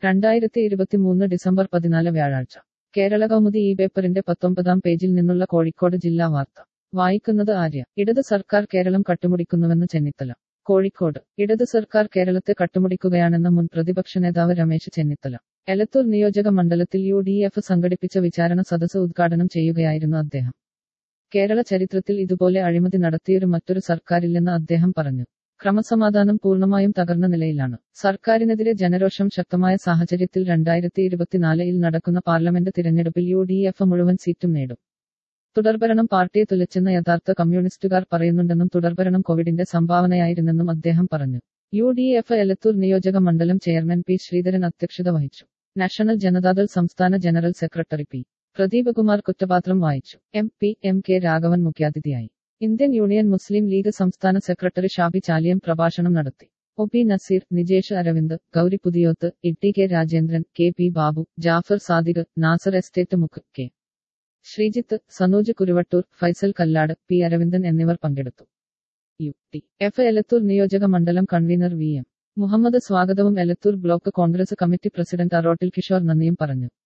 2023 December 14 വ്യാഴാഴ്ച കേരള കൗമുദി ഈ പേപ്പറിന്റെ 19-ാം പേജിൽ നിന്നുള്ള കോഴിക്കോട് ജില്ലാ വാർത്ത വായിക്കുന്നത് ആര്യ. ഇടത് സർക്കാർ കേരളം കട്ടുമുടിക്കുന്നുവെന്ന് ചെന്നിത്തല. കോഴിക്കോട് ഇടത് സർക്കാർ കേരളത്തെ കട്ടുമുടിക്കുകയാണെന്ന് മുൻ പ്രതിപക്ഷ നേതാവ് രമേശ് ചെന്നിത്തല. എലത്തൂർ നിയോജക മണ്ഡലത്തിൽ UDF സംഘടിപ്പിച്ച വിചാരണ സദസ്സ് ഉദ്ഘാടനം ചെയ്യുകയായിരുന്നു അദ്ദേഹം. കേരള ചരിത്രത്തിൽ ഇതുപോലെ അഴിമതി നടത്തിയൊരു മറ്റൊരു സർക്കാരില്ലെന്ന് അദ്ദേഹം പറഞ്ഞു. ക്രമസമാധാനം പൂർണ്ണമായും തകർന്ന നിലയിലാണ്. സർക്കാരിനെതിരെ ജനരോഷം ശക്തമായ സാഹചര്യത്തിൽ 2024-ൽ നടക്കുന്ന പാർലമെന്റ് തിരഞ്ഞെടുപ്പിൽ UDF മുഴുവൻ സീറ്റും നേടും. തുടർഭരണം പാർട്ടിയെ തുലച്ചെന്ന് യഥാർത്ഥ കമ്മ്യൂണിസ്റ്റുകാർ പറയുന്നുണ്ടെന്നും തുടർഭരണം കോവിഡിന്റെ സംഭാവനയായിരുന്നെന്നും അദ്ദേഹം പറഞ്ഞു. UDF എലത്തൂർ നിയോജക മണ്ഡലം ചെയർമാൻ P. ശ്രീധരൻ അധ്യക്ഷത വഹിച്ചു. നാഷണൽ ജനതാദൾ സംസ്ഥാന ജനറൽ സെക്രട്ടറി P. പ്രദീപകുമാർ കുറ്റപത്രം വായിച്ചു. MP MK രാഘവൻ മുഖ്യാതിഥിയായി. ഇന്ത്യൻ യൂണിയൻ മുസ്ലിം ലീഗ് സംസ്ഥാന സെക്രട്ടറി ഷാബി ചാലിയം പ്രഭാഷണം നടത്തി. OP Naseer, Nijesh Aravind, Gauri Puthiyoth, ITK Rajendran, KP Babu, Jafar Sadiq, Nasar estate Mukku, K. Sreejith, Sanoj Kuruvattur, Faisal Kallad, P. Aravindan എന്നിവർ പങ്കെടുത്തു. UDF എലത്തൂർ നിയോജക മണ്ഡലം കൺവീനർ VM. മുഹമ്മദ് സ്വാഗതവും Elathur block Congress committee president Arottil Kishore നന്ദിയും പറഞ്ഞു.